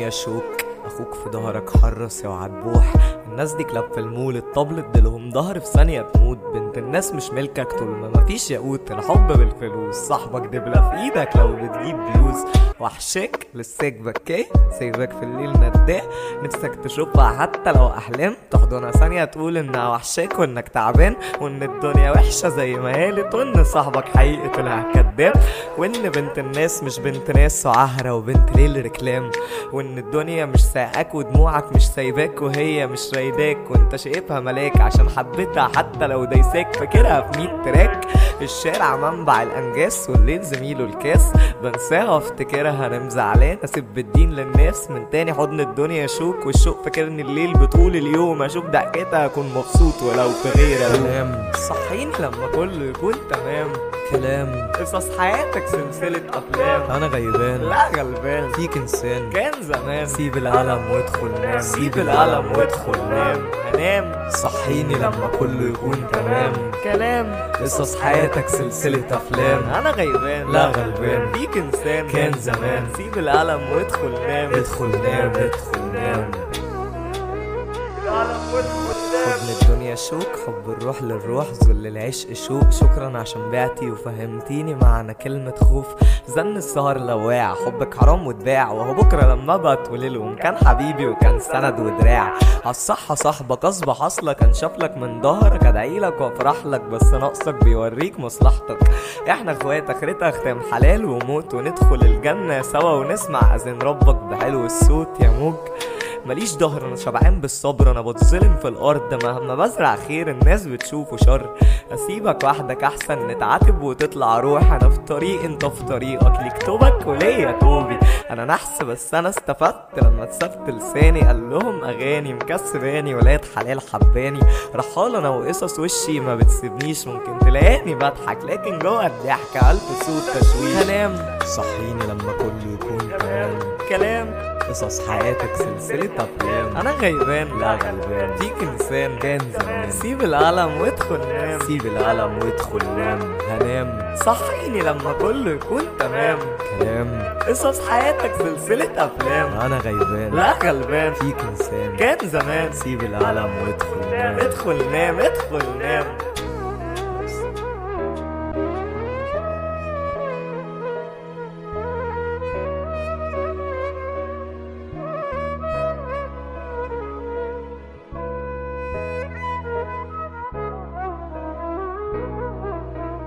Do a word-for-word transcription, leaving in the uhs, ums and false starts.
الدنيا شوك، اخوك في ظهرك حرص يا وعتبوح. الناس دي كلاب في المول، الطبل اديلهم ظهر في ثانية تموت. بنت الناس مش ملكك طول ما مفيش ياقوت، الحب بالفلوس صاحبك دبلة في ايدك لو بتجيب فلوس. وحشك لساك بكاه سايبك في الليل نداه، نفسك تشوفها حتى لو احلام، تحضنها ثانية تقول انها وحشاك وانك تعبان، وان الدنيا وحشة زي ما قالت، وان صاحبك حقيقي طلع كداب، وان بنت الناس مش بنت ناس وعهرة وبنت ليل ركلام، وان الدنيا مش ساقاك ودموعك مش سايباك وهي مش رايداك، وانت شايفها ملاك عشان حبيتها حتى لو دايساك، فاكرها في ميت تراك. الشارع منبع الانجاس والليل زميله الكاس، بنساها وافتكرها انا مزعلان، اسيب بالدين للناس من تاني حضن الدنيا شوك، والشوق فاكرني الليل بطول اليوم، اشوف ضحكتها اكون مبسوط ولو في غير كلام. صحيني لما كله يكون تمام، كلام قصص حياتك سلسلة افلام. انا غيبان لا غلبان فيك انسان كان زمان، سيب القلم وادخل نام، سيب القلم وادخل نام. هنام صحيني لما كله يكون تمام، كلام قصص حياتك سلسلة افلام. انا غيبان لا غلبان فيك انسان كان زمان، سيب القلم وادخل نام، ادخل نام ادخل نام. حضن الدنيا شوك، حب الروح للروح، ذل العشق شوق. شكرا عشان بعتي وفهمتيني معنى كلمة خوف، زن السهر لواع، حبك حرام واتباع، وهو بكرة لما بتوللهم كان حبيبي وكان سند ودراع. عالصحة صاحبك اصبح اصلك، كان شافلك من ظهرك ادعيلك وافرح لك، بس ناقصك بيوريك مصلحتك. احنا اخوات اخرتها ختام حلال وموت، وندخل الجنة سوا ونسمع اذان ربك بحلو الصوت يا موج. ماليش ظهر انا شبعان بالصبر، انا بتظلم في الارض مهما بزرع خير الناس بتشوفه شر. اسيبك وحدك احسن نتعاتب وتطلع روح، انا في طريق انت في طريقك، ليك توبك وليا توبي. انا نحس بس انا استفدت لما اتسفت لساني، قال لهم اغاني مكسباني ولاد حلال حباني. رحال انا وقصص وشي ما بتسيبنيش، ممكن تلاقيني بضحك لكن جوه الضحكة الف صوت تشويش. هنام صحيني لما كله يكون تمام، كلام قصص حياتك سلسلة افلام. انا غيبان لا غلبان فيك انسان كان زمان، سيب القلم وادخل نام، سيب القلم وادخل نام. هنام صحيني لما كله يكون تمام، كلام قصص حياتك سلسلة افلام. انا غيبان لا غلبان فيك انسان كان زمان، سيب القلم وادخل نام، ادخل نام ادخل نام.